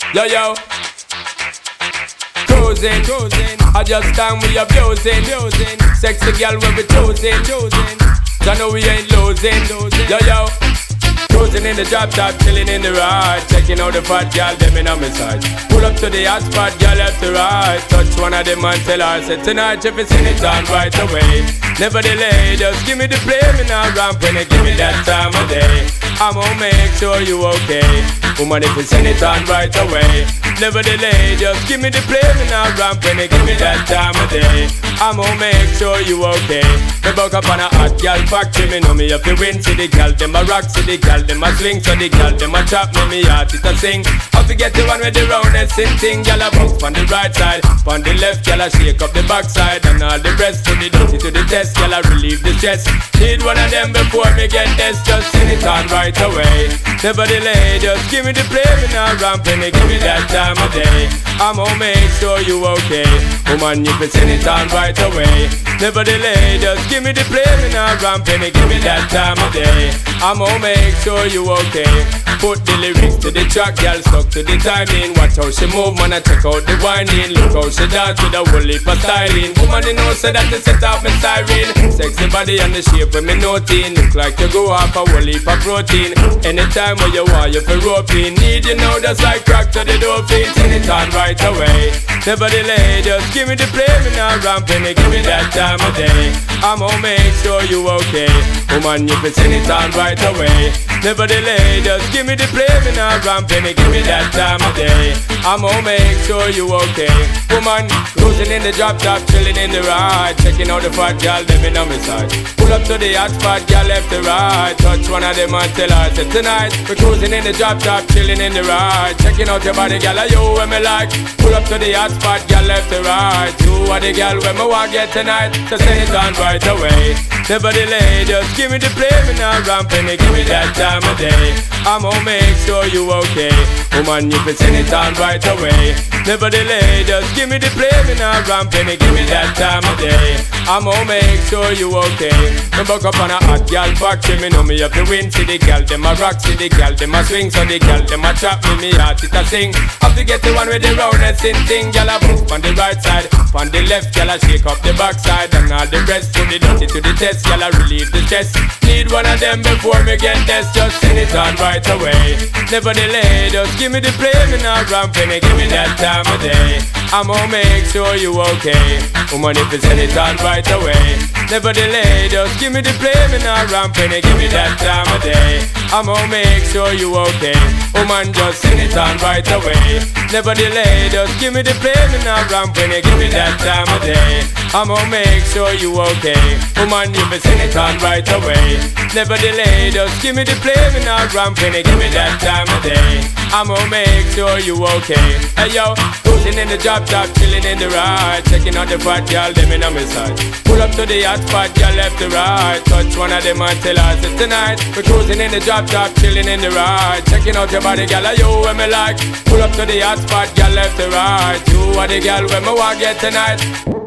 Yo, yo. Cruising, I just time we abusing. Sexy girl when we choosing. I know we ain't losing. Yo, yo. Cruising in the drop top, chilling in the ride. Checking out the fat girl, them in on my side. Pull up to the hot spot, girl left to right. Touch one of them and tell her, say tonight if it's in it on right away. Never delay, just give me the play. Me now ramp when they give me that time of day. I'ma make sure you okay. Woman, if it's in it on right away. Never delay, just give me the play. Me now ramp when they give me that time of day. I'ma make sure you okay. Me buck up on a hot girl factory. Me know me have to win. See the girl, them a rock. See the girl, them a swing. So the girl, them a trap. Me heart it a sing. How to get the one with the roundest sing thing. Girl a bounce on the right side. On the left, girl a shake up the backside. And all the rest to the dirty to the test. Girl a relieve the stress. Need one of them before me get this. Just sing it on right away. Never delay, just give me the play. Me now ramp and give me that time of day. I'ma make sure you okay. Woman, you can sing it on right away. Never delay, just give me the play. Me now ramp and give me that time of day. I'ma make sure you okay. Put the lyrics to the track, girl, stuck to the timing. Watch how she move, man, I check out the winding. Look how she dance with a whole heap of styling. Woman, you know, say that to set off me siren. Sexy body and the shape when me noting. Look like you go off a whole heap of protein. Anytime when you want, you feel roping. Need you know, just like crack to the door feet. Send it on right away. Never delay, just give me the play. Me now ramp and give me that time of day. I'ma make sure you okay. Woman, you can send it on right away. Never delay, just give me the play. Me now ramp and give me that time of day. I'ma make sure you okay. Woman, cruising in the drop top, chilling in the ride. Checking out the fat girl, them in on my side. Pull up to the hot spot, girl left to right. Touch one of them and tell her, say tonight we're cruising in the drop top, chilling in the ride. Checking out your body, girl, are you when me like? Pull up to the hot spot, girl left to right. You are the girl when me want get tonight. So send it on right away. Never delay, just give me the play. Me now ramp and give me that time of day. I'ma make sure you okay. Woman, you can send it on right away. Never delay, just give me the play. Me now ramp and give me that time of day. I'ma make sure you okay. Me buck up on a hot girl factory. Me know me have to win. See the girl, them a rock. See the girl, them a swing. So the girl, them a trap me heart it a sing. Have to get the one with the roundest in thing. Girl a move on the right side. On the left, girl a shake up the backside. And all the rest to the dirty to the test. Girl a relieve the stress. Need one of them before me get this. Just send it on right away. Never delay, just give me the play. Me now ramp and give me that time of day. I'ma make sure you okay. Woman, if you send it on right away. Never delay, just give me the play. Me now ramp and give me that time of day. I'ma make sure you okay. Woman, just send it on right away. Never delay, just give me the play. Me now ramp and give me that time of day. I'ma make sure you okay. Woman, if you send it on right away. Never delay, just give me the play. Me now ramp and give me that time of day. I'ma make sure you okay. Hey yo, cruising in the drop top, chilling in the ride. Checking out the fat girl, them in on my side. Pull up to the hot spot, girl left to right. Touch one of them and tell her, say tonight we're cruising in the drop top, chilling in the ride. Checking out your body, girl, are you when me like? Pull up to the hot spot, girl left to right. You are the girl when me want get tonight.